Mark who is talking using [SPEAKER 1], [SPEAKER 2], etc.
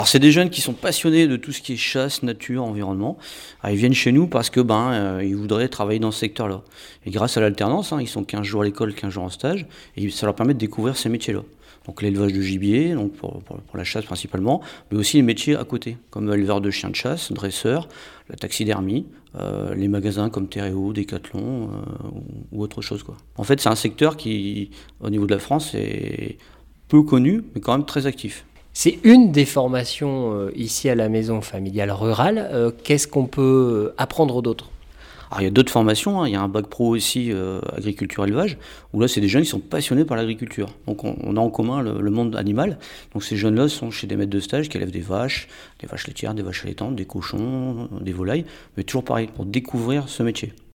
[SPEAKER 1] Alors c'est des jeunes qui sont passionnés de tout ce qui est chasse, nature, environnement. Alors, ils viennent chez nous parce que ils voudraient travailler dans ce secteur-là. Et grâce à l'alternance, ils sont 15 jours à l'école, 15 jours en stage, et ça leur permet de découvrir ces métiers-là. Donc l'élevage de gibier, donc pour la chasse principalement, mais aussi les métiers à côté, comme éleveur de chiens de chasse, dresseur, la taxidermie, les magasins comme Terreo, Decathlon ou autre chose, quoi. En fait, c'est un secteur qui, au niveau de la France, est peu connu, mais quand même très actif.
[SPEAKER 2] C'est une des formations ici à la maison familiale rurale. Qu'est-ce qu'on peut apprendre d'autre?
[SPEAKER 1] Alors il y a d'autres formations, il y a un bac pro aussi agriculture-élevage, où là c'est des jeunes qui sont passionnés par l'agriculture. Donc on a en commun le monde animal. Donc ces jeunes-là sont chez des maîtres de stage qui élèvent des vaches laitières, des vaches allaitantes, des cochons, des volailles, mais toujours pareil, pour découvrir ce métier.